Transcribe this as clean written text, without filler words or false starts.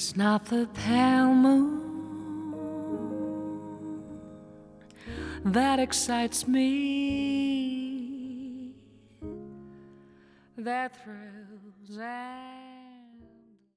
It's not the pale moon that excites me, that thrills and